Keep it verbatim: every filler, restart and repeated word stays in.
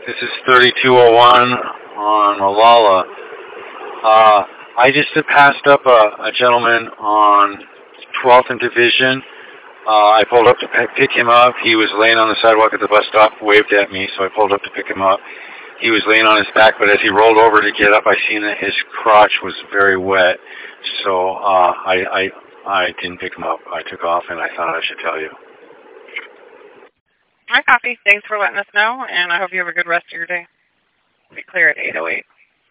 This is thirty-two oh one on Malala. Uh, I just passed up a, a gentleman on twelfth and Division. Uh, I pulled up to pick him up. He was laying on the sidewalk at the bus stop, waved at me, so I pulled up to pick him up. He was laying on his back, but as he rolled over to get up, I seen that his crotch was very wet. So uh, I, I, I didn't pick him up. I took off, and I thought I should tell you. Hi, Coffee. Thanks for letting us know, and I hope you have a good rest of your day. Be clear at eight oh eight.